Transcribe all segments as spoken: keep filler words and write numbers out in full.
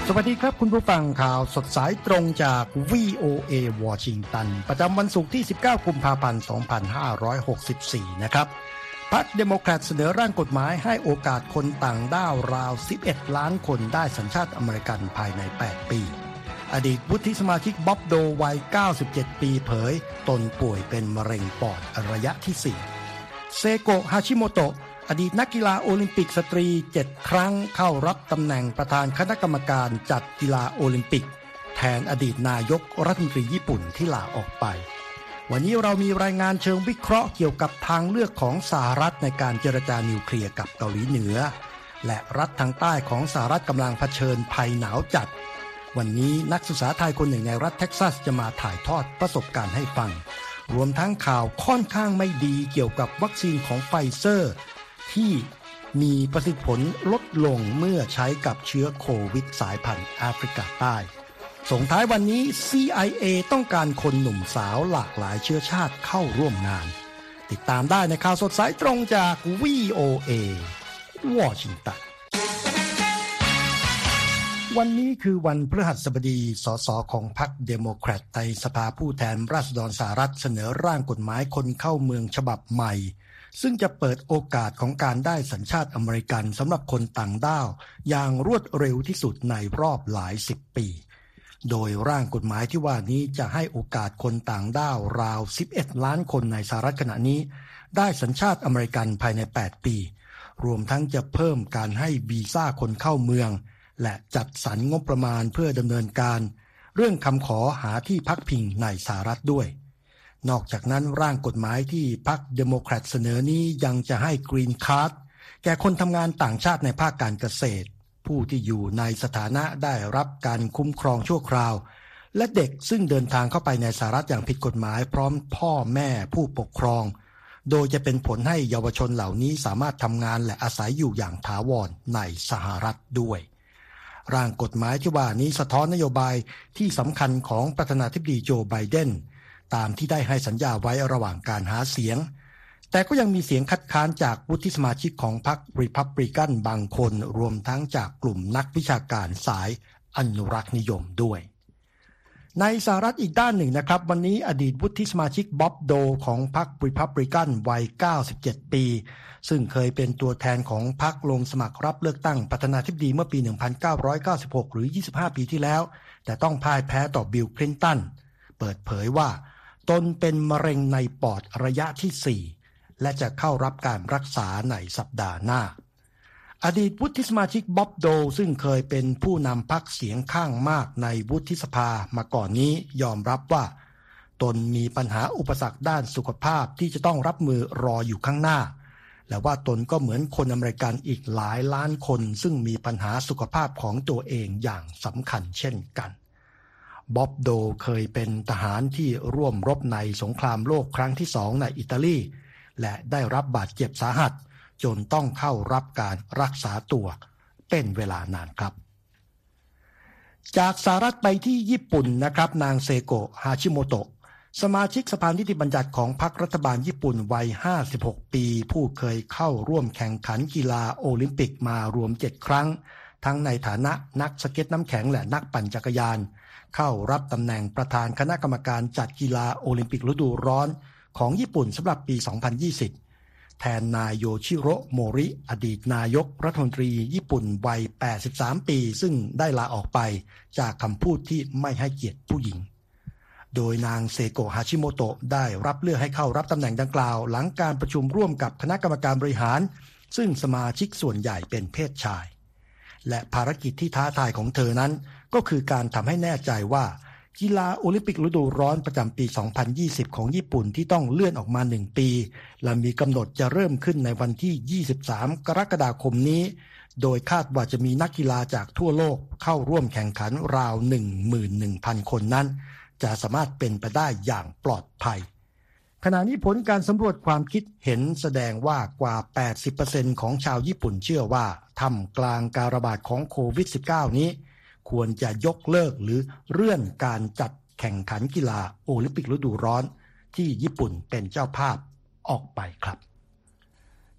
สวัสดีครับคุณผู้ฟังข่าวสดสายตรงจาก วี โอ เอ วอชิงตันประจำวันศุกร์ที่สิบเก้ากุมภาพันธ์สองพันห้าร้อยหกสิบสี่นะครับพรรคเดโมแครตเสนอร่างกฎหมายให้โอกาสคนต่างด้าวราวสิบเอ็ดล้านคนได้สัญชาติอเมริกันภายในแปดปีอดีตวุฒิสมาชิกบ๊อบโดวัยเก้าสิบเจ็ดปีเผยตนป่วยเป็นมะเร็งปอดระยะที่สี่เซโกะฮาชิโมโตะอดีตนักกีฬาโอลิมปิกสตรีเจ็ดครั้งเข้ารับตำแหน่งประธานคณะกรรมการจัดกีฬาโอลิมปิกแทนอดีตนายกรัฐมนตรีญี่ปุ่นที่ลาออกไปวันนี้เรามีรายงานเชิงวิเคราะห์เกี่ยวกับทางเลือกของสหรัฐในการเจรจานิวเคลียร์กับเกาหลีเหนือและรัฐทางใต้ของสหรัฐกำลังเผชิญภัยหนาวจัดวันนี้นักศึกษาไทยคนหนึ่งในรัฐเท็กซัสจะมาถ่ายทอดประสบการณ์ให้ฟังรวมทั้งข่าวค่อนข้างไม่ดีเกี่ยวกับวัคซีนของไฟเซอร์ที่มีประสิทธิผลลดลงเมื่อใช้กับเชื้อโควิดสายพันธุ์แอฟริกาใต้ส่งท้ายวันนี้ ซี ไอ เอ ต้องการคนหนุ่มสาวหลากหลายเชื้อชาติเข้าร่วมงานติดตามได้ในข่าวสดสายตรงจาก วี โอ เอ วอชิงตันวันนี้คือวันพฤหัสบดีสสของพรรคเดโมแครตในสภาผู้แทนราษฎรสหรัฐเสนอร่างกฎหมายคนเข้าเมืองฉบับใหม่ซึ่งจะเปิดโอกาสของการได้สัญชาติอเมริกันสำหรับคนต่างด้าวอย่างรวดเร็วที่สุดในรอบหลายสิบปีโดยร่างกฎหมายที่ว่านี้จะให้โอกาสคนต่างด้าวราวสิบเอ็ดล้านคนในสหรัฐขณะนี้ได้สัญชาติอเมริกันภายในแปดปีรวมทั้งจะเพิ่มการให้วีซ่าคนเข้าเมืองและจัดสรรงบประมาณเพื่อดำเนินการเรื่องคำขอหาที่พักพิงในสหรัฐด้วยนอกจากนั้นร่างกฎหมายที่พรรคเดโมแครตเสนอนี้ยังจะให้กรีนการ์ดแก่คนทำงานต่างชาติในภาคการเกษตรผู้ที่อยู่ในสถานะได้รับการคุ้มครองชั่วคราวและเด็กซึ่งเดินทางเข้าไปในสหรัฐอย่างผิดกฎหมายพร้อมพ่อแม่ผู้ปกครองโดยจะเป็นผลให้เยาวชนเหล่านี้สามารถทำงานและอาศัยอยู่อย่างถาวรในสหรัฐด้วยร่างกฎหมายที่ว่านี้สะท้อนนโยบายที่สำคัญของประธานาธิบดีโจไบเดนตามที่ได้ให้สัญญาไว้ระหว่างการหาเสียงแต่ก็ยังมีเสียงคัดค้านจากวุฒิสมาชิกของพรรครีพับลิกันบางคนรวมทั้งจากกลุ่มนักวิชาการสายอนุรักษ์นิยมด้วยในสหรัฐอีกด้านหนึ่งนะครับวันนี้อดีตวุฒิสมาชิกบ๊อบโดของพรรครีพับลิกันวัยเก้าสิบเจ็ดปีซึ่งเคยเป็นตัวแทนของพรรคลงสมัครรับเลือกตั้งประธานาธิบดีเมื่อปีหนึ่งพันเก้าร้อยเก้าสิบหกหรือยี่สิบห้าปีที่แล้วแต่ต้องพ่ายแพ้ต่อบิลคลินตันเปิดเผยว่าตนเป็นมะเร็งในปอดระยะที่สี่และจะเข้ารับการรักษาในสัปดาห์หน้าอดีตวุฒิสมาชิกบ๊อบโดซึ่งเคยเป็นผู้นำพรรคเสียงข้างมากในวุฒิสภามาก่อนนี้ยอมรับว่าตนมีปัญหาอุปสรรคด้านสุขภาพที่จะต้องรับมือรออยู่ข้างหน้าและว่าตนก็เหมือนคนอเมริกันอีกหลายล้านคนซึ่งมีปัญหาสุขภาพของตัวเองอย่างสำคัญเช่นกันบ๊อบโดเคยเป็นทหารที่ร่วมรบในสงครามโลกครั้งที่สองในอิตาลีและได้รับบาดเจ็บสาหัสจนต้องเข้ารับการรักษาตัวเป็นเวลานานครับจากสหรัฐไปที่ญี่ปุ่นนะครับนางเซโกะฮาชิโมโตะสมาชิกสภานิติบัญญัติของพรรครัฐบาลญี่ปุ่นวัยห้าสิบหกปีผู้เคยเข้าร่วมแข่งขันกีฬาโอลิมปิกมารวมเจ็ดครั้งทั้งในฐานะนักสเก็ตน้ำแข็งและนักปั่นจักรยานเข้ารับตำแหน่งประธานคณะกรรมการจัดกีฬาโอลิมปิกฤดูร้อนของญี่ปุ่นสำหรับปี สองพันยี่สิบ แทนนายโยชิโร่โมริอดีตนายกรัฐมนตรีญี่ปุ่นวัย แปดสิบสาม ปีซึ่งได้ลาออกไปจากคำพูดที่ไม่ให้เกียรติผู้หญิงโดยนางเซโกะฮาชิโมโตะได้รับเลือกให้เข้ารับตำแหน่งดังกล่าวหลังการประชุมร่วมกับคณะกรรมการบริหารซึ่งสมาชิกส่วนใหญ่เป็นเพศชายและภารกิจที่ท้าทายของเธอนั้นก็คือการทำให้แน่ใจว่ากีฬาโอลิมปิกฤดูร้อนประจำปี สองพันยี่สิบ ของญี่ปุ่นที่ต้องเลื่อนออกมาหนึ่งปีและมีกำหนดจะเริ่มขึ้นในวันที่ ยี่สิบสาม กรกฎาคมนี้โดยคาดว่าจะมีนักกีฬาจากทั่วโลกเข้าร่วมแข่งขันราว หนึ่งหมื่นหนึ่งพัน คนนั้นจะสามารถเป็นไปได้อย่างปลอดภัยขณะนี้ผลการสำรวจความคิดเห็นแสดงว่ากว่า แปดสิบเปอร์เซ็นต์ ของชาวญี่ปุ่นเชื่อว่าท่ามกลางการระบาดของโควิด สิบเก้า นี้ควรจะยกเลิกหรือเลื่อนการจัดแข่งขันกีฬาโอลิมปิกฤดูร้อนที่ญี่ปุ่นเป็นเจ้าภาพออกไปครับ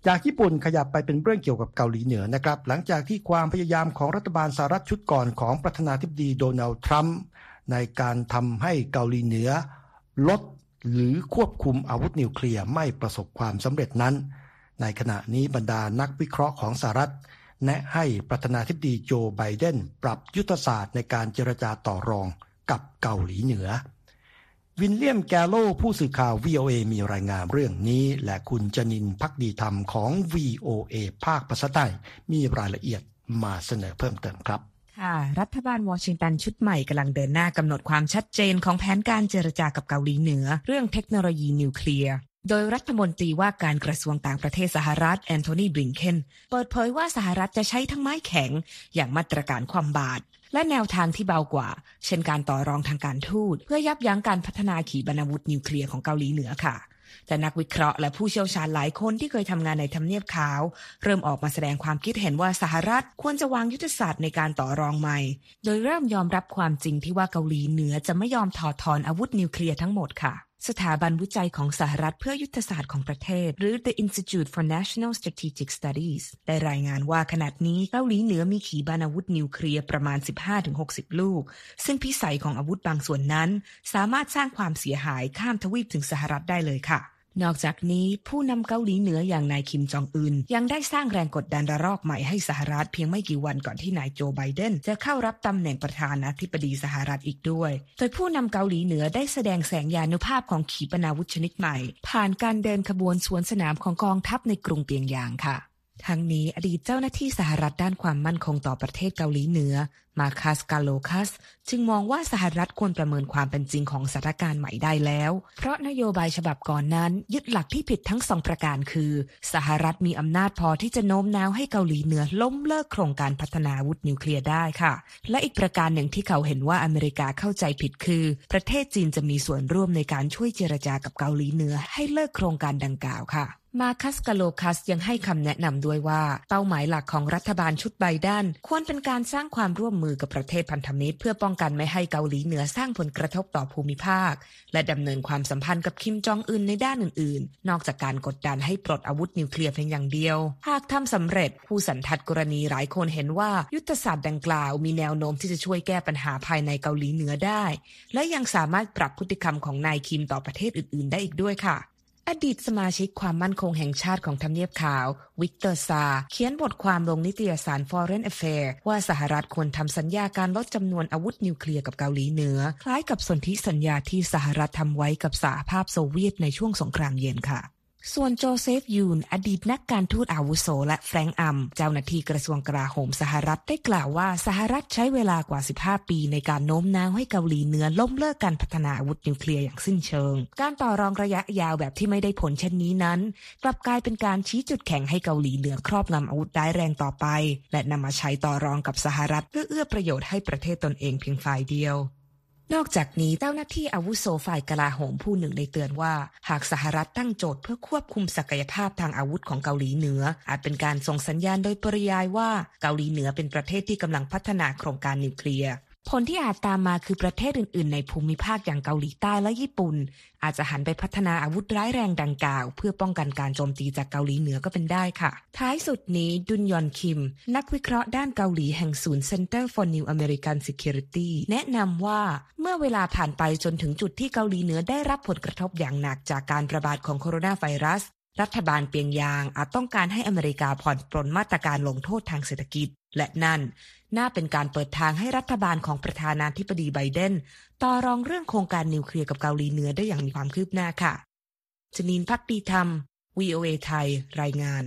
จากญี่ปุ่นขยับไปเป็นเรื่องเกี่ยวกับเกาหลีเหนือนะครับหลังจากที่ความพยายามของรัฐบาลสหรัฐชุดก่อนของประธานาธิบดีโดนัลด์ทรัมป์ในการทำให้เกาหลีเหนือลดหรือควบคุมอาวุธนิวเคลียร์ไม่ประสบความสำเร็จนั้นในขณะนี้บรรดานักวิเคราะห์ของสหรัฐแนะให้ประธานาธิบดีโจไบเดนปรับยุทธศาสตร์ในการเจรจาต่อรองกับเกาหลีเหนือวิลเลียมแกโลผู้สื่อข่าว วี โอ เอ มีรายงานเรื่องนี้และคุณจนินทร์ภักดีธรรมของ วี โอ เอ ภาคภาษาใต้มีรายละเอียดมาเสนอเพิ่มเติมครับค่ะรัฐบาลวอชิงตันชุดใหม่กำลังเดินหน้ากำหนดความชัดเจนของแผนการเจรจากับเกาหลีเหนือเรื่องเทคโนโลยีนิวเคลียร์โดยรัฐมนตรีว่าการกระทรวงต่างประเทศสหรัฐแอนโทนี บลิงเคนเปิดเผยว่าสหรัฐจะใช้ทั้งไม้แข็งอย่างมาตรการความบาดและแนวทางที่เบากว่าเช่นการต่อรองทางการทูตเพื่อยับยั้งการพัฒนาขีปนาวุธนิวเคลียร์ของเกาหลีเหนือค่ะแต่นักวิเคราะห์และผู้เชี่ยวชาญหลายคนที่เคยทำงานในทำเนียบขาวเริ่มออกมาแสดงความคิดเห็นว่าสหรัฐควรจะวางยุทธศาสตร์ในการต่อรองใหม่โดยเริ่มยอมรับความจริงที่ว่าเกาหลีเหนือจะไม่ยอมถอดถอนอาวุธนิวเคลียร์ทั้งหมดค่ะสถาบันวิจัยของสหรัฐเพื่อยุทธศาสตร์ของประเทศหรือ The Institute for National Strategic Studies ได้รายงานว่าขณะนี้เกาหลีเหนือมีขีปนาวุธนิวเคลียร์ประมาณ สิบห้าถึงหกสิบ ลูกซึ่งพิสัยของอาวุธบางส่วนนั้นสามารถสร้างความเสียหายข้ามทวีปถึงสหรัฐได้เลยค่ะนอกจากนี้ผู้นำเกาหลีเหนืออย่างนายคิมจองอึนยังได้สร้างแรงกดดันระลอกใหม่ให้สหรัฐเพียงไม่กี่วันก่อนที่นายโจไบเดนจะเข้ารับตำแหน่งประธานาธิบดีสหรัฐอีกด้วยโดยผู้นำเกาหลีเหนือได้แสดงแสงยานุภาพของขีปนาวุธชนิดใหม่ผ่านการเดินขบวนสวนสนามของกองทัพในกรุงเปียงยางค่ะทั้งนี้อดีตเจ้าหน้าที่สหรัฐด้านความมั่นคงต่อประเทศเกาหลีเหนือมาคัส กาโลคัสจึงมองว่าสหรัฐควรประเมินความเป็นจริงของสถานการณ์ใหม่ได้แล้วเพราะนโยบายฉบับก่อนนั้นยึดหลักที่ผิดทั้งสองประการคือสหรัฐมีอำนาจพอที่จะโน้มน้าวให้เกาหลีเหนือล้มเลิกโครงการพัฒนาอาวุธนิวเคลียร์ได้ค่ะและอีกประการหนึ่งที่เขาเห็นว่าอเมริกาเข้าใจผิดคือประเทศจีนจะมีส่วนร่วมในการช่วยเจรจากับเกาหลีเหนือให้เลิกโครงการดังกล่าวค่ะมาคัส กาโลคัสยังให้คำแนะนำด้วยว่าเป้าหมายหลักของรัฐบาลชุดไบเดนควรเป็นการสร้างความร่วมมือกับประเทศพันธมิตรเพื่อป้องกันไม่ให้เกาหลีเหนือสร้างผลกระทบต่อภูมิภาคและดำเนินความสัมพันธ์กับคิมจองอึนในด้านอื่นๆนอกจากการกดดันให้ปลดอาวุธนิวเคลียร์เพียงอย่างเดียวหากทำสำเร็จผู้สันทัดกรณีหลายคนเห็นว่ายุทธศาสตร์ดังกล่าวมีแนวโน้มที่จะช่วยแก้ปัญหาภายในเกาหลีเหนือได้และยังสามารถปรับพฤติกรรมของนายคิมต่อประเทศอื่นๆได้อีกด้วยค่ะอดีตสมาชิกความมั่นคงแห่งชาติของทำเนียบขาววิกเตอร์ซาเขียนบทความลงนิตยสาร Foreign Affairs ว่าสหรัฐควรทำสัญญาการลดจำนวนอาวุธนิวเคลียร์กับเกาหลีเหนือคล้ายกับสนธิสัญญาที่สหรัฐทำไว้กับสหภาพโซเวียตในช่วงสงครามเย็นค่ะส่วนโจเซฟยูนอดีตนักการทูตอาวุโสและแฟรงค์อัมเจ้าหน้าที่กระทรวงกลาโหมสหรัฐได้กล่าวว่าสหรัฐใช้เวลากว่าสิบห้าปีในการโน้มน้าวให้เกาหลีเหนือล้มเลิกการพัฒนาอาวุธนิวเคลียร์อย่างสิ้นเชิงการต่อรองระยะยาวแบบที่ไม่ได้ผลเช่นนี้นั้นกลับกลายเป็นการชี้จุดแข็งให้เกาหลีเหนือครอบงำอาวุธร้ายแรงต่อไปและนำมาใช้ต่อรองกับสหรัฐเพื่อเอื้อประโยชน์ให้ประเทศตนเองเพียงฝ่ายเดียวนอกจากนี้เจ้าหน้าที่อาวุโสฝ่ายกลาโหมผู้หนึ่งได้เตือนว่าหากสหรัฐตั้งโจทย์เพื่อควบคุมศักยภาพทางอาวุธของเกาหลีเหนืออาจเป็นการส่งสัญญาณโดยปริยายว่าเกาหลีเหนือเป็นประเทศที่กำลังพัฒนาโครงการนิวเคลียร์ผลที่อาจตามมาคือประเทศอื่นๆในภูมิภาคอย่างเกาหลีใต้และญี่ปุ่นอาจจะหันไปพัฒนาอาวุธร้ายแรงดังกล่าวเพื่อป้องกันการโจมตีจากเกาหลีเหนือก็เป็นได้ค่ะท้ายสุดนี้ดุนยอนคิมนักวิเคราะห์ด้านเกาหลีแห่งศูนย์ Center for New American Security แนะนำว่าเมื่อเวลาผ่านไปจนถึงจุดที่เกาหลีเหนือได้รับผลกระทบอย่างหนักจากการระบาดของโคโรนาไวรัสรัฐบาลเปียงยางอาจต้องการให้อเมริกาผ่อนปรนมาตรการลงโทษทางเศรษฐกิจและนั่นน่าเป็นการเปิดทางให้รัฐบาลของประธานาธิบดีไบเดนต่อรองเรื่องโครงการนิวเคลียร์กับเกาหลีเหนือได้อย่างมีความคืบหน้าค่ะจนินทร์ภักดีธรรม วี โอ เอ ไทยรายงาน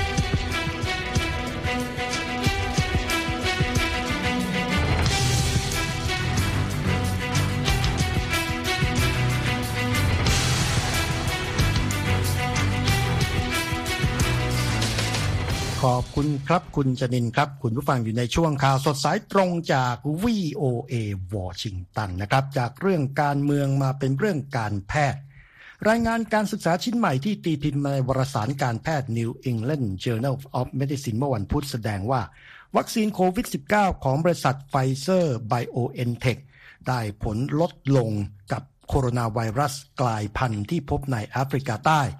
ขอบคุณครับคุณจนินทร์ครับคุณผู้ฟังอยู่ในช่วงข่าวสดสายตรงจาก วี โอ เอ วอชิงตันนะครับจากเรื่องการเมืองมาเป็นเรื่องการแพทย์รายงานการศึกษาชิ้นใหม่ที่ตีพิมพ์ในวารสารการแพทย์ New England Journal of Medicine เมื่อวันพุธแสดงว่าวัคซีนโควิด สิบเก้า ของบริษัท Pfizer BioNTech ได้ผลลดลงกับโคโรนาไวรัสกลายพันธุ์ที่พบในแอฟริกาใต้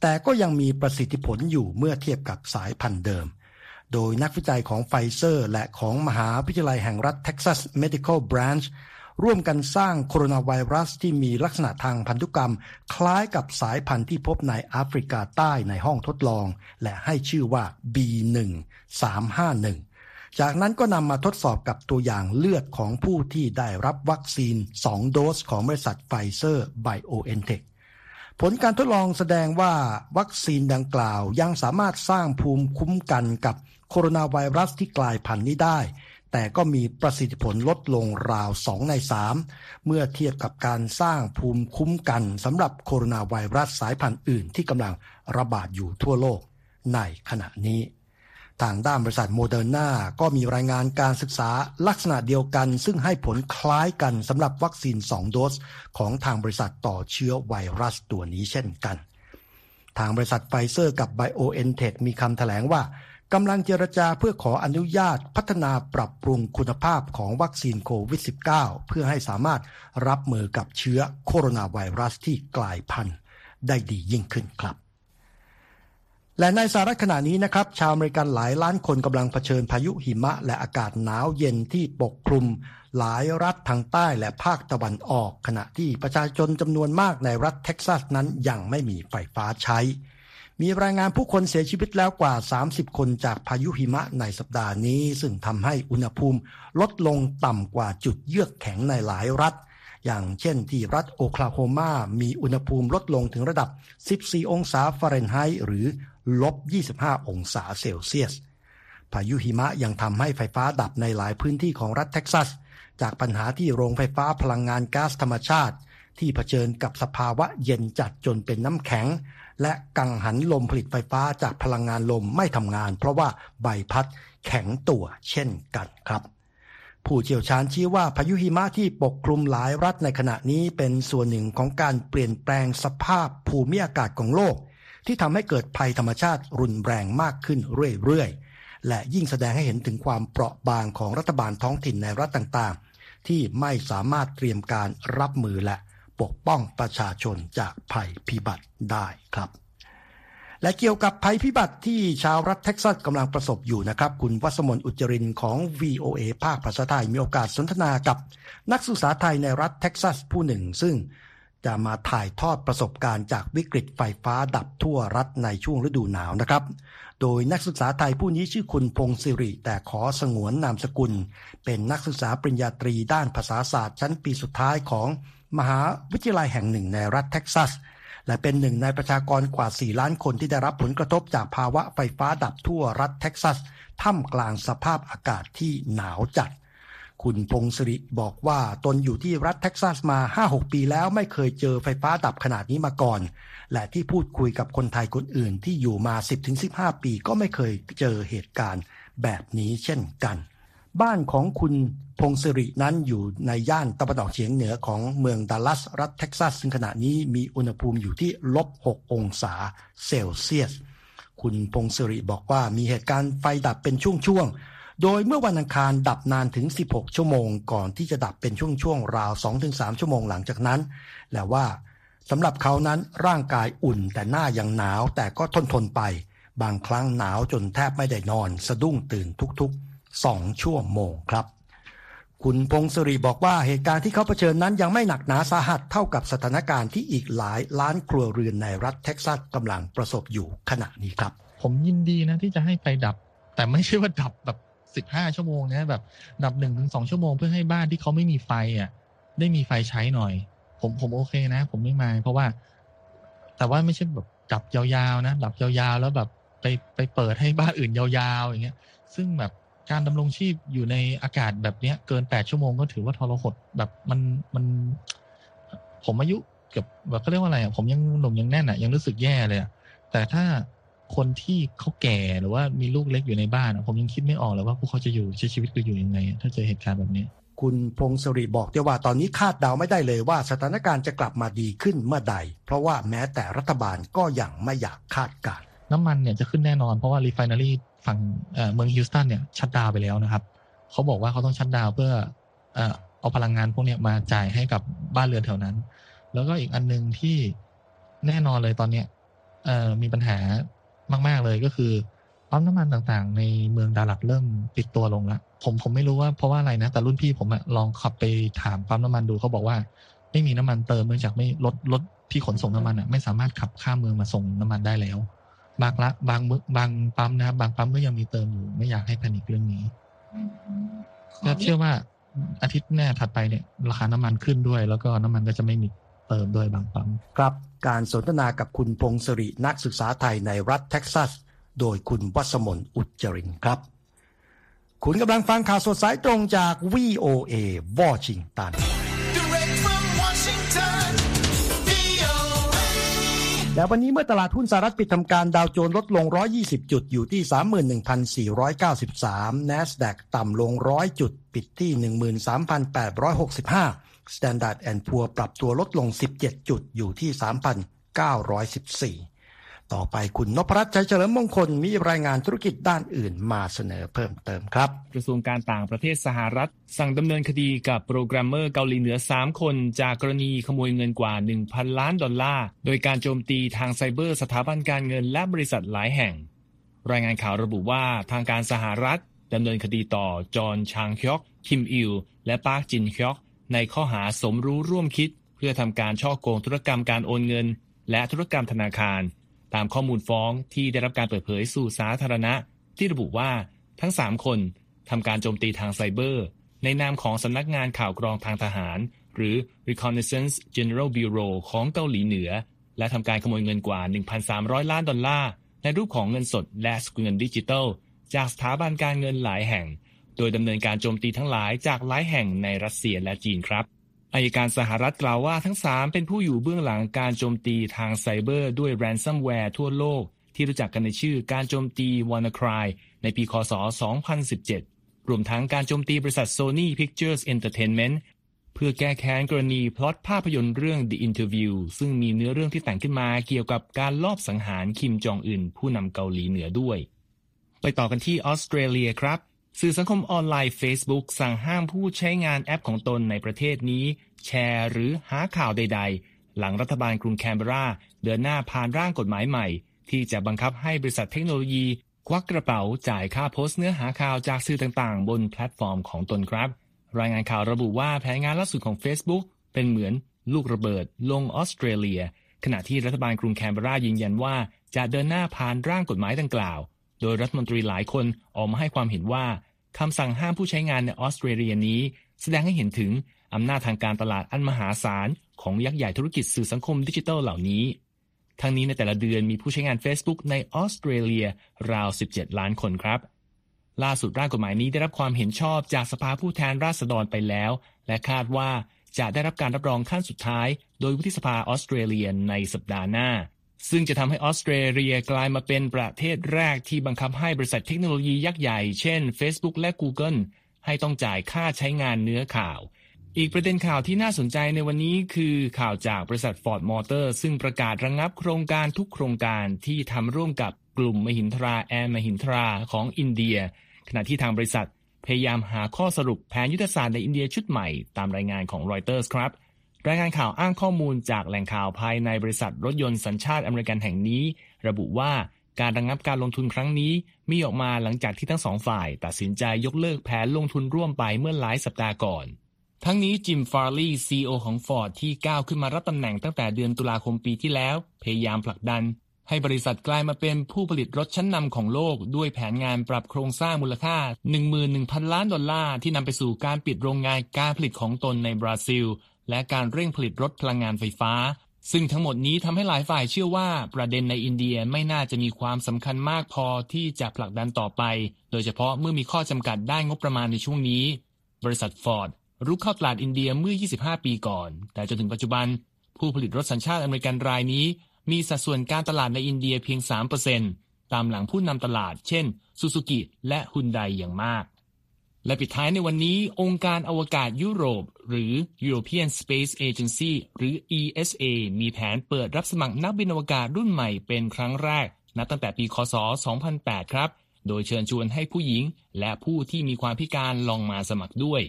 แต่ก็ยังมีประสิทธิผลอยู่เมื่อเทียบกับสายพันธุ์เดิมโดยนักวิจัยของไฟเซอร์และของมหาวิทยาลัยแห่งรัฐเท็กซัส Medical Branch ร่วมกันสร้างโคโรนาไวรัสที่มีลักษณะทางพันธุกรรมคล้ายกับสายพันธุ์ที่พบในแอฟริกาใต้ในห้องทดลองและให้ชื่อว่า บี หนึ่ง สาม ห้า หนึ่ง จากนั้นก็นำมาทดสอบกับตัวอย่างเลือดของผู้ที่ได้รับวัคซีนสองโดสของบริษัทไฟเซอร์ BioNTech ผลการทดลองแสดงว่าวัคซีนดังกล่าวยังสามารถสร้างภูมิคุ้มกันกับโคโรนาไวรัสที่กลายพันธุ์นี้ได้แต่ก็มีประสิทธิผลลดลงราวสองในสามเมื่อเทียบกับการสร้างภูมิคุ้มกันสำหรับโคโรนาไวรัสสายพันธุ์อื่นที่กำลังระบาดอยู่ทั่วโลกในขณะนี้ทางด้านบริษัทโมเดอร์นาก็มีรายงานการศึกษาลักษณะเดียวกันซึ่งให้ผลคล้ายกันสำหรับวัคซีนสองโดสของทางบริษัทต่อเชื้อไวรัสตัวนี้เช่นกันทางบริษัทไฟเซอร์กับ BioNTech มีคำแถลงว่ากำลังเจรจาเพื่อขออนุญาตพัฒนาปรับปรุงคุณภาพของวัคซีนโควิด สิบเก้า เพื่อให้สามารถรับมือกับเชื้อโคโรนาไวรัสที่กลายพันธุ์ได้ดียิ่งขึ้นครับและในสหรัฐขณะนี้นะครับชาวอเมริกันหลายล้านคนกำลังเผชิญพายุหิมะและอากาศหนาวเย็นที่ปกคลุมหลายรัฐทางใต้และภาคตะวันออกขณะที่ประชาชนจำนวนมากในรัฐเท็กซัสนั้นยังไม่มีไฟฟ้าใช้มีรายงานผู้คนเสียชีวิตแล้วกว่าสามสิบคนจากพายุหิมะในสัปดาห์นี้ซึ่งทำให้อุณหภูมิลดลงต่ำกว่าจุดเยือกแข็งในหลายรัฐอย่างเช่นที่รัฐโอคลาโฮมามีอุณหภูมิลดลงถึงระดับสิบสี่องศาฟาเรนไฮต์หรือลบยี่สิบห้าองศาเซลเซียสพายุหิมะยังทำให้ไฟฟ้าดับในหลายพื้นที่ของรัฐเท็กซัสจากปัญหาที่โรงไฟฟ้าพลังงานก๊าซธรรมชาติที่เผชิญกับสภาวะเย็นจัดจนเป็นน้ำแข็งและกังหันลมผลิตไฟฟ้าจากพลังงานลมไม่ทำงานเพราะว่าใบพัดแข็งตัวเช่นกันครับผู้เชี่ยวชาญชี้ว่าพายุหิมะที่ปกคลุมหลายรัฐในขณะนี้เป็นส่วนหนึ่งของการเปลี่ยนแปลงสภาพภูมิอากาศของโลกที่ทำให้เกิดภัยธรรมชาติรุนแรงมากขึ้นเรื่อยๆและยิ่งแสดงให้เห็นถึงความเปราะบางของรัฐบาลท้องถิ่นในรัฐต่างๆที่ไม่สามารถเตรียมการรับมือและปกป้องประชาชนจากภัยพิบัติได้ครับและเกี่ยวกับภัยพิบัติที่ชาวรัฐเท็กซัสกำลังประสบอยู่นะครับคุณวัสมนอุจจรินของ วี โอ เอ ภาคภาษาไทยมีโอกาสสนทนากับนักศึกษาไทยในรัฐเท็กซัสผู้หนึ่งซึ่งจะมาถ่ายทอดประสบการณ์จากวิกฤตไฟฟ้าดับทั่วรัฐในช่วงฤดูหนาวนะครับโดยนักศึกษาไทยผู้นี้ชื่อคุณพงศิริแต่ขอสงวนนามสกุลเป็นนักศึกษาปริญญาตรีด้านภาษาศาสตร์ชั้นปีสุดท้ายของมหาวิทยาลัยแห่งหนึ่งในรัฐเท็กซัสและเป็นหนึ่งในประชากรกว่าสี่ล้านคนที่ได้รับผลกระทบจากภาวะไฟฟ้าดับทั่วรัฐเท็กซัสท่ามกลางสภาพอากาศที่หนาวจัดคุณพงศิริบอกว่าตนอยู่ที่รัฐเท็กซัสมา ห้าหก ปีแล้วไม่เคยเจอไฟฟ้าดับขนาดนี้มาก่อนและที่พูดคุยกับคนไทยคนอื่นที่อยู่มา สิบถึงสิบห้า ปีก็ไม่เคยเจอเหตุการณ์แบบนี้เช่นกันบ้านของคุณพงศิรินั้นอยู่ในย่านตะวันออกเฉียงเหนือของเมืองดัลลัสรัฐเท็กซัสซึ่งขณะนี้มีอุณหภูมิอยู่ที่ลบหกองศาเซลเซียสคุณพงศิริบอกว่ามีเหตุการณ์ไฟดับเป็นช่วงๆโดยเมื่อวันอังคารดับนานถึงสิบหกชั่วโมงก่อนที่จะดับเป็นช่วงๆราว สองถึงสาม ชั่วโมงหลังจากนั้นและว่าสำหรับเขานั้นร่างกายอุ่นแต่หน้ายังหนาวแต่ก็ทนทนไปบางครั้งหนาวจนแทบไม่ได้นอนสะดุ้งตื่นทุกๆสองชั่วโมงครับคุณพงศิริบอกว่าเหตุการณ์ที่เขาเผชิญนั้นยังไม่หนักหนาสาหัสเท่ากับสถานการณ์ที่อีกหลายล้านครัวเรือนในรัฐเท็กซัสกำลังประสบอยู่ขณะนี้ครับผมยินดีนะที่จะให้ไฟดับแต่ไม่ใช่ว่าดับแบบสิบห้าชั่วโมงนะแบบดับ หนึ่งถึงสอง ชั่วโมงเพื่อให้บ้านที่เขาไม่มีไฟอ่ะได้มีไฟใช้หน่อยผมผมโอเคนะผมไม่มายเพราะว่าแต่ว่าไม่ใช่แบบดับยาวๆนะดับยาวๆแล้วแบบไปไปเปิดให้บ้านอื่นยาวๆอย่างเงี้ยซึ่งแบบการดำรงชีพอยู่ในอากาศแบบนี้เกินแปดชั่วโมงก็ถือว่าทรหดแบบมันมันผมอายุเกือบแบบเขาเรียกว่าอะไรอ่ะผมยังหนุ่มยังแน่นอ่ะยังรู้สึกแย่เลยอ่ะแต่ถ้าคนที่เขาแก่หรือว่ามีลูกเล็กอยู่ในบ้านผมยังคิดไม่ออกเลยว่าพวกเขาจะอยู่ใช้ชีวิตกันอยู่ยังไงถ้าเจอเหตุการณ์แบบนี้คุณพงศิริบอกด้วยว่าตอนนี้คาดเดาไม่ได้เลยว่าสถานการณ์จะกลับมาดีขึ้นเมื่อใดเพราะว่าแม้แต่รัฐบาลก็ยังไม่อยากคาดการณ์น้ำมันเนี่ยจะขึ้นแน่นอนเพราะว่า refinery ฝั่ง เอ่อ เมืองฮิวสตันเนี่ยชัตดาวน์ไปแล้วนะครับเขาบอกว่าเขาต้องชัตดาวน์เพื่อเอ่อเอาพลังงานพวกนี้มาจ่ายให้กับบ้านเรือนแถวนั้นแล้วก็อีกอันนึงที่แน่นอนเลยตอนเนี้ยเอ่อมีปัญหามากๆเลยก็คือปั๊มน้ำมันต่างๆในเมืองดาลัดเริ่มปิดตัวลงแล้วผมผมไม่รู้ว่าเพราะว่าอะไรนะแต่รุ่นพี่ผมอะลองขับไปถามปั๊มน้ำมันดูเขาบอกว่าไม่มีน้ำมันเติมเนื่องจากไม่รถรถที่ขนส่งน้ำมันอะไม่สามารถขับข้ามเมืองมาส่งน้ำมันได้แล้วบางละบางบางปั๊มนะครับบางปั๊มก็ยังมีเติมอยู่ไม่อยากให้แพนิคเรื่องนี้ก็เชื่อว่าอาทิตย์หน้าถัดไปเนี่ยราคาน้ำมันขึ้นด้วยแล้วก็น้ำมันก็จะไม่มีเติมด้วยบางปั๊มครับการสนทนากับคุณพงศรินักศึกษาไทยในรัฐเท็กซัสโดยคุณวัศมนอุจจรินครับคุณกำลังฟังข่าวสดสายตรงจาก วี โอ เอ วอชิงตันและวันนี้เมื่อตลาดหุ้นสหรัฐปิดทำการดาวโจนส์ลดลงหนึ่งร้อยยี่สิบจุดอยู่ที่ สามหมื่นหนึ่งพันสี่ร้อยเก้าสิบสาม NASDAQ ต่ำลงหนึ่งร้อยจุดปิดที่ หนึ่งหมื่นสามพันแปดร้อยหกสิบห้า Standard แอนด์ Poor's ปรับตัวลดลงสิบเจ็ดจุดอยู่ที่ สามพันเก้าร้อยสิบสี่ต่อไปคุณนพรัตน์ชัยเฉลิมมงคลมีรายงานธุรกิจด้านอื่นมาเสนอเพิ่มเติมครับกระทรวงการต่างประเทศสหรัฐสั่งดำเนินคดีกับโปรแกรมเมอร์เกาหลีเหนือสามคนจากกรณีขโมยเงินกว่า หนึ่งพัน ล้านดอลลาร์โดยการโจมตีทางไซเบอร์สถาบันการเงินและบริษัทหลายแห่งรายงานข่าวระบุว่าทางการสหรัฐดำเนินคดีต่อจอห์นชางฮยอกคิมอิลและปาร์คจินฮยอกในข้อหาสมรู้ร่วมคิดเพื่อทำการฉ้อโกงธุรกรรมการโอนเงินและธุรกรรมธนาคารตามข้อมูลฟ้องที่ได้รับการเปิดเผยสู่สาธารณะที่ระบุว่าทั้งสามคนทำการโจมตีทางไซเบอร์ในนามของสำนักงานข่าวกรองทางทหารหรือ Reconnaissance General Bureau ของเกาหลีเหนือและทำการขโมยเงินกว่า หนึ่งพันสามร้อย ล้านดอลลาร์ในรูปของเงินสดและเงินดิจิทัลจากสถาบันการเงินหลายแห่งโดยดำเนินการโจมตีทั้งหลายจากหลายแห่งในรัสเซียและจีนครับอัยการสหรัฐกล่าวว่าทั้งสามเป็นผู้อยู่เบื้องหลังการโจมตีทางไซเบอร์ด้วยแรนซัมแวร์ทั่วโลกที่รู้จักกันในชื่อการโจมตี WannaCry ในปีค.ศ. สองพันสิบเจ็ดรวมทั้งการโจมตีบริษัท Sony Pictures Entertainment เพื่อแก้แค้นกรณีพล็อตภาพยนตร์เรื่อง The Interview ซึ่งมีเนื้อเรื่องที่แต่งขึ้นมาเกี่ยวกับการลอบสังหารคิมจองอึนผู้นำเกาหลีเหนือด้วยไปต่อกันที่ออสเตรเลียครับสื่อสังคมออนไลน์ Facebook สั่งห้ามผู้ใช้งานแอปของตนในประเทศนี้แชร์หรือหาข่าวใดๆหลังรัฐบาลกรุงแคนเบราเดินหน้าผ่านร่างกฎหมายใหม่ที่จะบังคับให้บริษัทเทคโนโลยีควักกระเป๋าจ่ายค่าโพสต์เนื้อหาข่าวจากสื่อต่างๆบนแพลตฟอร์มของตนครับรายงานข่าวระบุว่าแผนงานล่าสุดของ Facebook เป็นเหมือนลูกระเบิดลงออสเตรเลียขณะที่รัฐบาลกรุงแคนเบรายืนยันว่าจะเดินหน้าผ่านร่างกฎหมายดังกล่าวโดยรัฐมนตรีหลายคนออกมาให้ความเห็นว่าคำสั่งห้ามผู้ใช้งานในออสเตรเลียนี้แสดงให้เห็นถึงอำนาจทางการตลาดอันมหาศาลของยักษ์ใหญ่ธุรกิจสื่อสังคมดิจิทัลเหล่านี้ทั้งนี้ในแต่ละเดือนมีผู้ใช้งาน Facebook ในออสเตรเลียราวสิบเจ็ดล้านคนครับล่าสุดร่างกฎหมายนี้ได้รับความเห็นชอบจากสภาผู้แทนราษฎรไปแล้วและคาดว่าจะได้รับการรับรองขั้นสุดท้ายโดยวุฒิสภาออสเตรเลียในสัปดาห์หน้าซึ่งจะทำให้ออสเตรเลียกลายมาเป็นประเทศแรกที่บังคับให้บริษัทเทคโนโลยียักษ์ใหญ่เช่น Facebook และ Google ให้ต้องจ่ายค่าใช้งานเนื้อข่าวอีกประเด็นข่าวที่น่าสนใจในวันนี้คือข่าวจากบริษัท Ford Motor ซึ่งประกาศระงับโครงการทุกโครงการที่ทำร่วมกับกลุ่มมหินทราแอนด์มหินทราของอินเดียขณะที่ทางบริษัทพยายามหาข้อสรุปแผนยุทธศาสตร์ในอินเดียชุดใหม่ตามรายงานของ Reuters ครับรายงานข่าวอ้างข้อมูลจากแหล่งข่าวภายในบริษัทรถยนต์สัญชาติอเมริกันแห่งนี้ระบุว่าการระงับการลงทุนครั้งนี้มีออกมาหลังจากที่ทั้งสองฝ่ายตัดสินใจยกเลิกแผนลงทุนร่วมไปเมื่อหลายสัปดาห์ก่อนทั้งนี้จิมฟาร์ลีย์ ซี อี โอ ของ Ford ที่ก้าวขึ้นมารับตำแหน่งตั้งแต่เดือนตุลาคมปีที่แล้วพยายามผลักดันให้บริษัทกลายมาเป็นผู้ผลิตรถชั้นนำของโลกด้วยแผนงานปรับโครงสร้างมูลค่า หนึ่งหมื่นหนึ่งพัน ล้านดอลลาร์ที่นำไปสู่การปิดโรงงานการผลิตของตนในบราซิลและการเร่งผลิตรถพลังงานไฟฟ้าซึ่งทั้งหมดนี้ทำให้หลายฝ่ายเชื่อว่าประเด็นในอินเดียไม่น่าจะมีความสำคัญมากพอที่จะผลักดันต่อไปโดยเฉพาะเมื่อมีข้อจำกัดด้านงบประมาณในช่วงนี้บริษัท Ford รุกเข้าตลาดอินเดียเมื่อยี่สิบห้าปีก่อนแต่จนถึงปัจจุบันผู้ผลิตรถสัญชาติอเมริกันรายนี้มีสัดส่วนการตลาดในอินเดียเพียง สามเปอร์เซ็นต์ ตามหลังผู้นำตลาดเช่น Suzuki และ Hyundai อย่างมากและปิดท้ายในวันนี้องค์การอวกาศยุโรปหรือ European Space Agency หรือ อี เอส เอ มีแผนเปิดรับสมัครนักบินอวกาศรุ่นใหม่เป็นครั้งแรกนับตั้งแต่ปีค.ศ. สองพันแปดครับโดยเชิญชวนให้ผู้หญิงและผู้ที่มีความพิการลองมาสมัครด้วย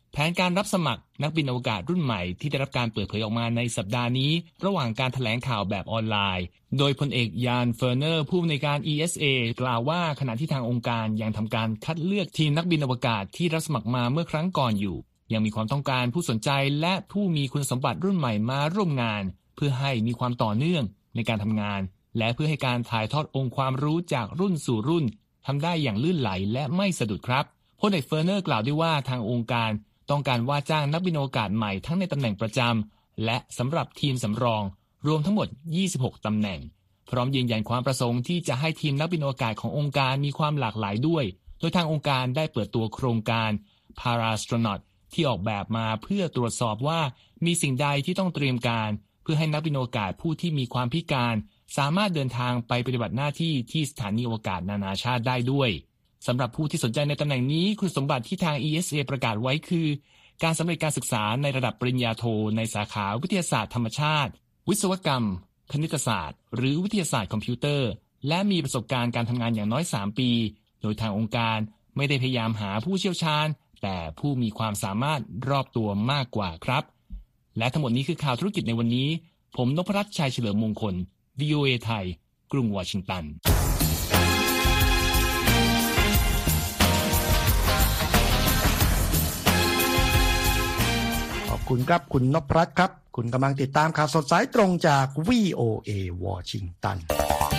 แผนการรับสมัครนักบินอวกาศรุ่นใหม่ที่ได้รับการเปิดเผยออกมาในสัปดาห์นี้ระหว่างการแถลงข่าวแบบออนไลน์โดยพลเอกยานเฟอร์เนอร์ผู้อำนวยการ อี เอส เอ กล่าวว่าขณะที่ทางองค์การยังทำการคัดเลือกทีมนักบินอวกาศที่รับสมัครมาเมื่อครั้งก่อนอยู่ยังมีความต้องการผู้สนใจและผู้มีคุณสมบัติรุ่นใหม่มาร่วมงานเพื่อให้มีความต่อเนื่องในการทำงานและเพื่อให้การถ่ายทอดองค์ความรู้จากรุ่นสู่รุ่นทำได้อย่างลื่นไหลและไม่สะดุดครับพลเอกเฟอร์เนอร์กล่าวด้วยว่าทางองค์การต้องการว่าจ้างนักบินอวกาศใหม่ทั้งในตำแหน่งประจำและสำหรับทีมสำรองรวมทั้งหมดยี่สิบหกตำแหน่งพร้อมยืนยันความประสงค์ที่จะให้ทีมนักบินอวกาศขององค์การมีความหลากหลายด้วยโดยทางองค์การได้เปิดตัวโครงการ Parastronaut ที่ออกแบบมาเพื่อตรวจสอบว่ามีสิ่งใดที่ต้องเตรียมการเพื่อให้นักบินอวกาศผู้ที่มีความพิการสามารถเดินทางไปปฏิบัติหน้าที่ที่สถานีอวกาศนานาชาติได้ด้วยสำหรับผู้ที่สนใจในตำแหน่งนี้คุณสมบัติที่ทาง อี เอส เอ ประกาศไว้คือการสำเร็จการศึกษาในระดับปริญญาโทในสาขาวิทยาศาสตร์ธรรมชาติวิศวกรรมคณิตศาสตร์หรือวิทยาศาสตร์คอมพิวเตอร์และมีประสบการณ์การทำงานอย่างน้อยสามปีโดยทางองค์การไม่ได้พยายามหาผู้เชี่ยวชาญแต่ผู้มีความสามารถรอบตัวมากกว่าครับและทั้งหมดนี้คือข่าวธุรกิจในวันนี้ผมนพรัตน์ชัยเฉลิมมงคล วี โอ เอ ไทยกรุงวอชิงตันขอบคุณครับคุณนพรัตน์ครับคุณกำลังติดตามข่าวสดสายตรงจาก วี โอ เอ วอชิงตัน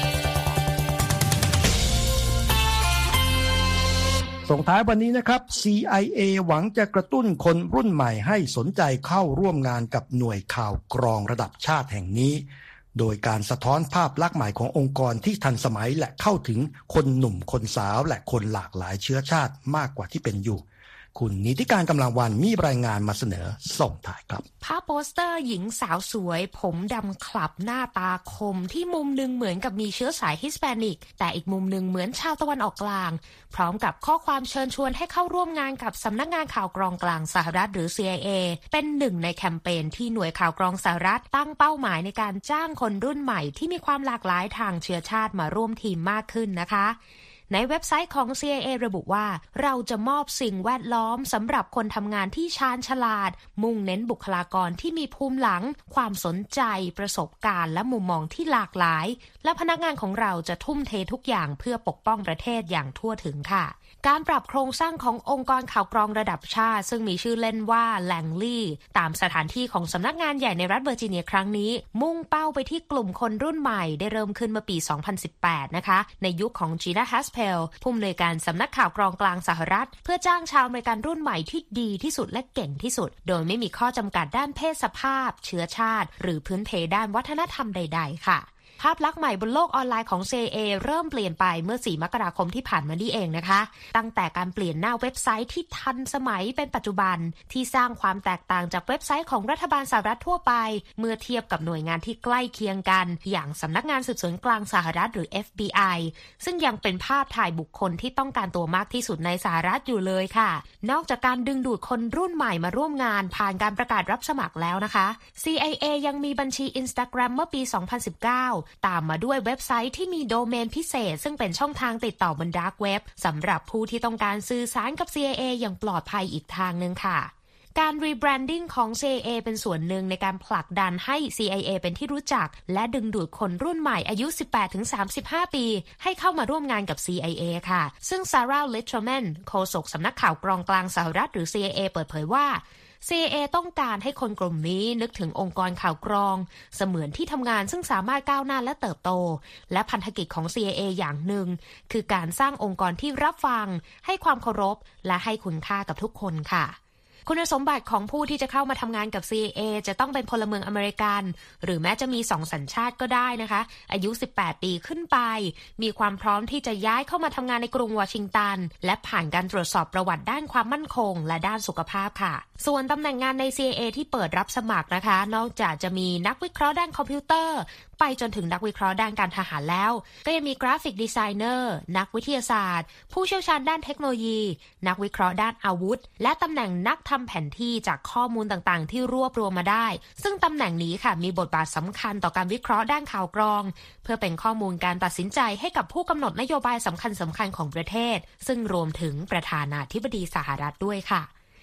ส่งท้ายวันนี้นะครับ ซี ไอ เอ หวังจะกระตุ้นคนรุ่นใหม่ให้สนใจเข้าร่วมงานกับหน่วยข่าวกรองระดับชาติแห่งนี้โดยการสะท้อนภาพลักษณ์ใหม่ขององค์กรที่ทันสมัยและเข้าถึงคนหนุ่มคนสาวและคนหลากหลายเชื้อชาติมากกว่าที่เป็นอยู่คุณนิติการกำลังวันมีรายงานมาเสนอส่งถ่ายครับภาพโปสเตอร์หญิงสาวสวยผมดำคลับหน้าตาคมที่มุมหนึ่งเหมือนกับมีเชื้อสายฮิสแปนิกแต่อีกมุมหนึ่งเหมือนชาวตะวันออกกลางพร้อมกับข้อความเชิญชวนให้เข้าร่วมงานกับสำนักงานข่าวกรองกลางสหรัฐหรือ ซี ไอ เอ เป็นหนึ่งในแคมเปญที่หน่วยข่าวกรองสหรัฐตั้งเป้าหมายในการจ้างคนรุ่นใหม่ที่มีความหลากหลายทางเชื้อชาติมาร่วมทีมมากขึ้นนะคะในเว็บไซต์ของ ซี ไอ เอ ระบุว่าเราจะมอบสิ่งแวดล้อมสำหรับคนทำงานที่ชาญฉลาดมุ่งเน้นบุคลากรที่มีภูมิหลังความสนใจประสบการณ์และมุมมองที่หลากหลายและพนักงานของเราจะทุ่มเททุกอย่างเพื่อปกป้องประเทศอย่างทั่วถึงค่ะการปรับโครงสร้างขององค์กรข่าวกรองระดับชาติซึ่งมีชื่อเล่นว่าแลงลี่ตามสถานที่ของสำนักงานใหญ่ในรัฐเวอร์จิเนียครั้งนี้มุ่งเป้าไปที่กลุ่มคนรุ่นใหม่ได้เริ่มขึ้นเมื่อปีสองพันสิบแปดนะคะในยุคของจีน่าฮัสเพลผู้อำนวยการสำนักข่าวกรองกลางสหรัฐเพื่อจ้างชาวอเมริกันรุ่นใหม่ที่ดีที่สุดและเก่งที่สุดโดยไม่มีข้อจำกัดด้านเพศสภาพเชื้อชาติหรือพื้นเพด้านวัฒนธรรมใดๆค่ะภาพลักษณ์ใหม่บนโลกออนไลน์ของ ซี ไอ เอ เริ่มเปลี่ยนไปเมื่อสี่มกราคมที่ผ่านมานี่เองนะคะตั้งแต่การเปลี่ยนหน้าเว็บไซต์ที่ทันสมัยเป็นปัจจุบันที่สร้างความแตกต่างจากเว็บไซต์ของรัฐบาลสหรัฐทั่วไปเมื่อเทียบกับหน่วยงานที่ใกล้เคียงกันอย่างสำนักงานสืบสวนกลางสหรัฐหรือ เอฟ บี ไอ ซึ่งยังเป็นภาพถ่ายบุคคลที่ต้องการตัวมากที่สุดในสหรัฐอยู่เลยค่ะนอกจากการดึงดูดคนรุ่นใหม่มาร่วมงานผ่านการประกาศรับสมัครแล้วนะคะ ซี ไอ เอ ยังมีบัญชี Instagram เมื่อปีสองพันสิบเก้าตามมาด้วยเว็บไซต์ที่มีโดเมนพิเศษซึ่งเป็นช่องทางติดต่อบนดาร์กเว็บสำหรับผู้ที่ต้องการสื่อสารกับ ซี ไอ เอ อย่างปลอดภัยอีกทางนึงค่ะการรีแบรนดิ้งของ ซี ไอ เอ เป็นส่วนหนึ่งในการผลักดันให้ ซี ไอ เอ เป็นที่รู้จักและดึงดูดคนรุ่นใหม่อายุ สิบแปดถึงสามสิบห้า ปีให้เข้ามาร่วมงานกับ ซี ไอ เอ ค่ะซึ่งซาร่า ลิตเทอร์แมนโฆษกสำนักข่าวกรองกลางสหรัฐหรือ ซี ไอ เอ เปิดเผยว่าซี ไอ เอ ต้องการให้คนกลุ่มนี้นึกถึงองค์กรข่าวกรองเสมือนที่ทำงานซึ่งสามารถก้าวหน้าและเติบโตและพันธกิจของ ซี ไอ เอ อย่างหนึ่งคือการสร้างองค์กรที่รับฟังให้ความเคารพและให้คุณค่ากับทุกคนค่ะคุณสมบัติของผู้ที่จะเข้ามาทำงานกับ ซี ไอ เอ จะต้องเป็นพลเมืองอเมริกันหรือแม้จะมีสองสัญชาติก็ได้นะคะอายุสิบแปดปีขึ้นไปมีความพร้อมที่จะย้ายเข้ามาทำงานในกรุงวอชิงตันและผ่านการตรวจสอบประวัติด้านความมั่นคงและด้านสุขภาพค่ะส่วนตำแหน่งงานใน ซี ไอ เอ ที่เปิดรับสมัครนะคะนอกจากจะมีนักวิเคราะห์ด้านคอมพิวเตอร์ไปจนถึงนักวิเคราะห์ด้านการทหารแล้วก็ยังมีกราฟิกดีไซเนอร์นักวิทยาศาสตร์ผู้เชี่ยวชาญด้านเทคโนโลยีนักวิเคราะห์ด้านอาวุธและตำแหน่งนักทำแผนที่จากข้อมูลต่างๆที่รวบรวมมาได้ซึ่งตำแหน่งนี้ค่ะมีบทบาทสำคัญต่อการวิเคราะห์ด้านข่าวกรองเพื่อเป็นข้อมูลการตัดสินใจให้กับผู้กำหนดนโยบายสำคัญสำคัญของประเทศซึ่งรวมถึงประธานาธิบดีสหรัฐด้วยค่ะ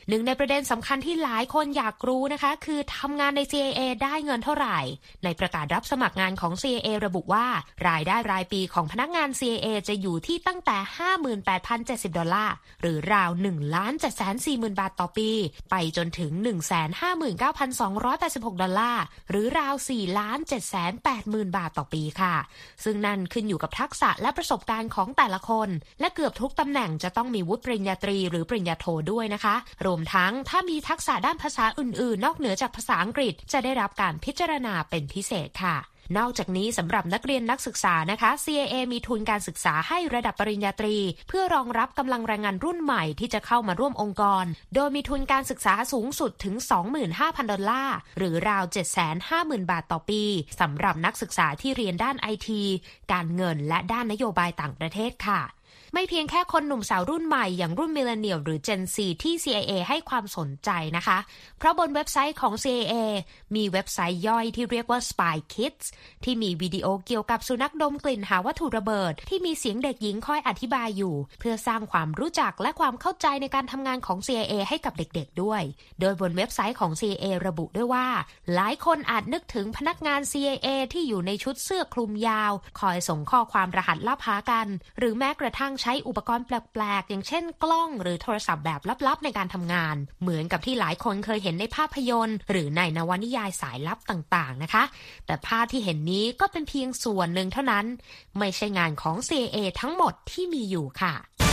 หนึ่งในประเด็นสำคัญที่หลายคนอยากรู้นะคะคือทำงานใน ซี เอ เอ ได้เงินเท่าไหร่ในประกาศรับสมัครงานของ ซี เอ เอ ระบุว่ารายได้รายปีของพนักงาน ซี เอ เอ จะอยู่ที่ตั้งแต่ ห้าหมื่นแปดพันเจ็ดสิบ ดอลลาร์หรือราว หนึ่งล้านเจ็ดแสนสี่หมื่น บาทต่อปีไปจนถึง หนึ่งแสนห้าหมื่นเก้าพันสองร้อยแปดสิบหก ดอลลาร์หรือราว สี่ล้านเจ็ดแสนแปดหมื่น บาทต่อปีค่ะซึ่งนั่นขึ้นอยู่กับทักษะและประสบการณ์ของแต่ละคนและเกือบทุกตำแหน่งจะต้องมีวุฒิปริญญาตรีหรือปริญญาโทด้วยนะคะรวมทั้งถ้ามีทักษะด้านภาษาอื่นๆนอกเหนือจากภาษาอังกฤษจะได้รับการพิจารณาเป็นพิเศษค่ะนอกจากนี้สำหรับนักเรียนนักศึกษานะคะ ซี เอ เอ มีทุนการศึกษาให้ระดับปริญญาตรีเพื่อรองรับกำลังแรงงานรุ่นใหม่ที่จะเข้ามาร่วมองค์กรโดยมีทุนการศึกษาสูงสุดถึง สองหมื่นห้าพัน ดอลลาร์หรือราว เจ็ดแสนห้าหมื่น บาทต่อปีสำหรับนักศึกษาที่เรียนด้าน ไอ ที การเงินและด้านนโยบายต่างประเทศค่ะไม่เพียงแค่คนหนุ่มสาวรุ่นใหม่อย่างรุ่นมิลเลนเนียลหรือ Gen ซี ที่ ซี ไอ เอ ให้ความสนใจนะคะเพราะบนเว็บไซต์ของ ซี ไอ เอ มีเว็บไซต์ย่อยที่เรียกว่า Spy Kids ที่มีวิดีโอเกี่ยวกับสุนัขดมกลิ่นหาวัตถุระเบิดที่มีเสียงเด็กหญิงคอยอธิบายอยู่เพื่อสร้างความรู้จักและความเข้าใจในการทำงานของ ซี ไอ เอ ให้กับเด็กๆด้วยโดยบนเว็บไซต์ของ ซี ไอ เอ ระบุด้วยว่าหลายคนอาจนึกถึงพนักงาน ซี ไอ เอ ที่อยู่ในชุดเสื้อคลุมยาวคอยส่งข้อความรหัสลับหากันหรือแม้กระทั่งใช้อุปกรณ์แปลกๆอย่างเช่นกล้องหรือโทรศัพท์แบบลับๆในการทำงานเหมือนกับที่หลายคนเคยเห็นในภาพยนตร์หรือในนวนิยายสายลับต่างๆนะคะแต่ภาพที่เห็นนี้ก็เป็นเพียงส่วนหนึ่งเท่านั้นไม่ใช่งานของ ซี ไอ เอ ทั้งหมดที่มีอยู่ค่ะ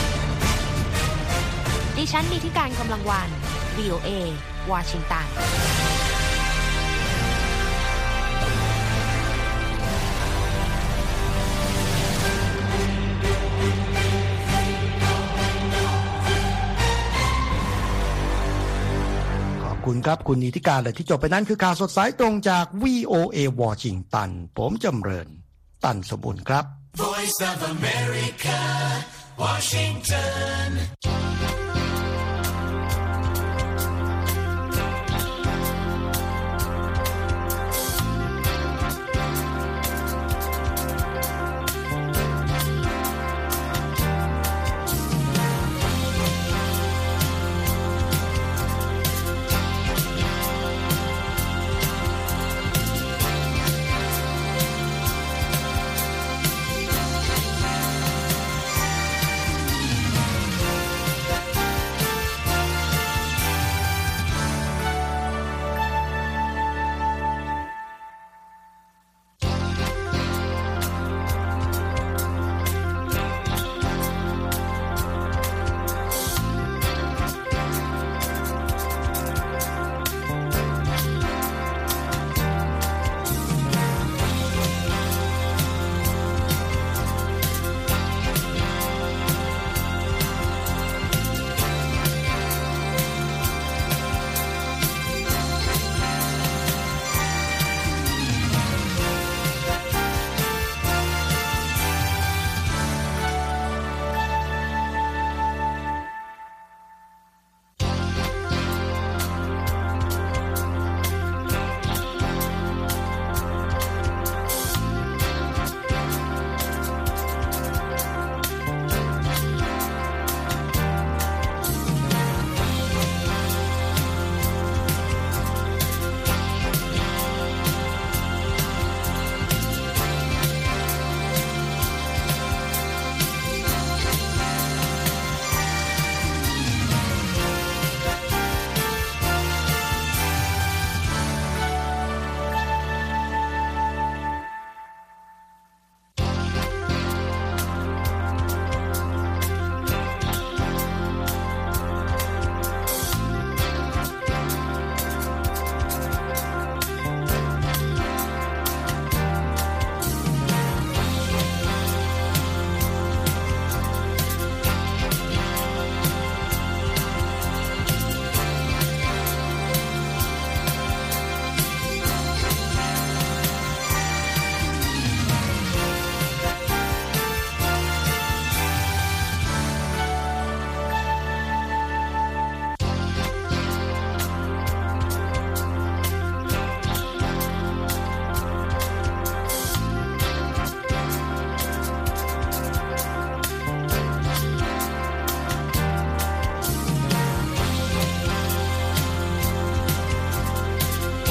ดิฉันนิติการกำลังวัน วี โอ เอ วอชิงตันขอบคุณครับคุณนิติการและที่จบไปนั้นคือข่าวสดสายตรงจาก วี โอ เอ วอชิงตันผมจำเริญตันสมบูรณ์ครับ Voice of America Washington